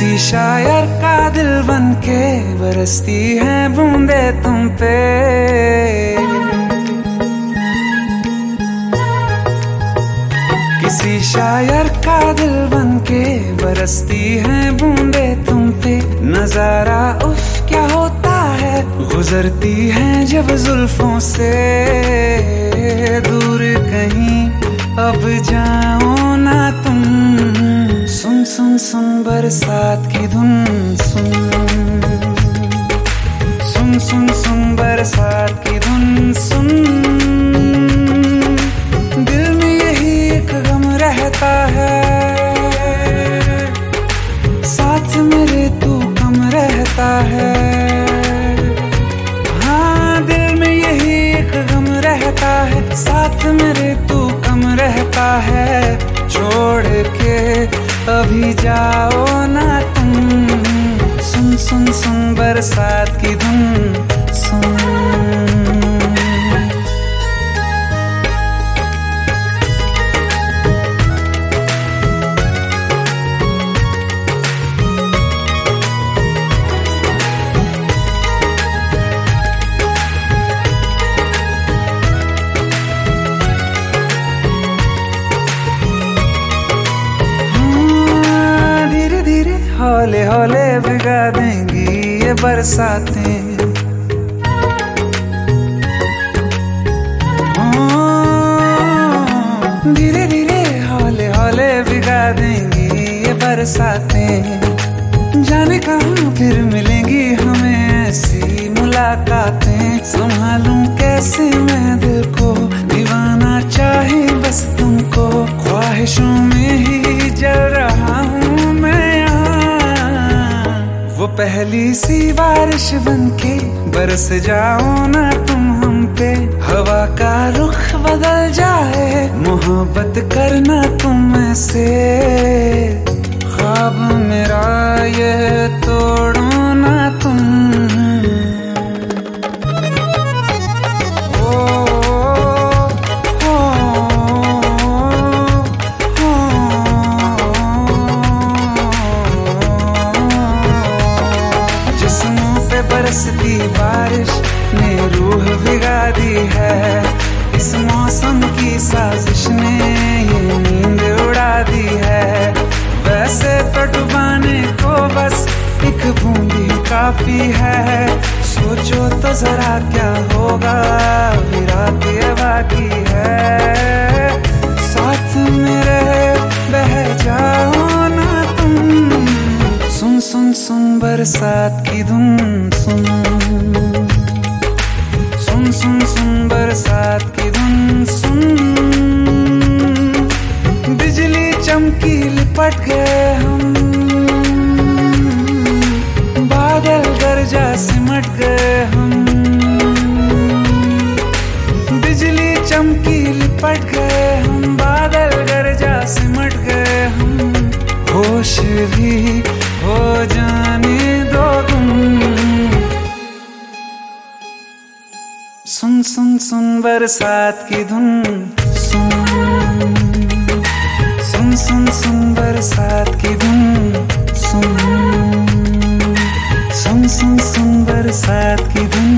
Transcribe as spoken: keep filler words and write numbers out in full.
शायर का दिल बनके बरसती है बूंदे तुम पे। किसी शायर का दिल बनके बरसती है बूंदे तुम पे। नजारा उफ क्या होता है, गुजरती है जब जुल्फों से। दूर कहीं अब जाओ ना तुम, सुन सुन सुन बरसात की धुन। सुन सुन सुन सुन बरसात की धुन। सुन दिल में यही एक गम रहता है, साथ मेरे तू कम रहता है। हाँ दिल में यही एक गम रहता है, साथ मेरे तू कम रहता है। छोड़ के अभी जाओ ना तुम, सुन सुन सुन बरसात की धुन। सुन हौले हौले भिगा देंगी ये बरसातें। धीरे धीरे हौले हौले भिगा देंगी ये बरसातें। जाने कहाँ फिर मिलेंगी हमें ऐसी मुलाकातें। संभालूं कैसे मैं दिल को, दीवाना चाहे बस तुमको। ख्वाहिशों में ही जल रहा हूँ मैं वो पहली सी बारिश बनके। बरस जाओ ना तुम हम पे, हवा का रुख बदल जाए। मोहब्बत करना तुम ऐसे, ख्वाब मेरा ये तोड़ो ना तुम। बरसती बारिश ने रूह भिगा दी है। इस मौसम की साजिश ने ये नींद उड़ा दी है। वैसे तो डुबाने को बस एक बूंदी काफी है। सोचो तो जरा क्या होगा, अभी रात ये बाकी है। साथ मेरे बह जाओ ना तुम, सुन सुन सुन बरसात की धुन। सुन सुन सुन सुन बरसात की धुन। सुन बिजली चमकी लिपट गए हम, बादल गरजा सिमट गए हम। बिजली चमकी लिपट गए हम, बादल गरजा सिमट गए हम। होश भी हो जाने दो तुम, सुन सुन सुन बरसात की धुन। सुन सुन सुन सुन बरसात की धुन। सुन सुन सुन सुन बरसात की धुन।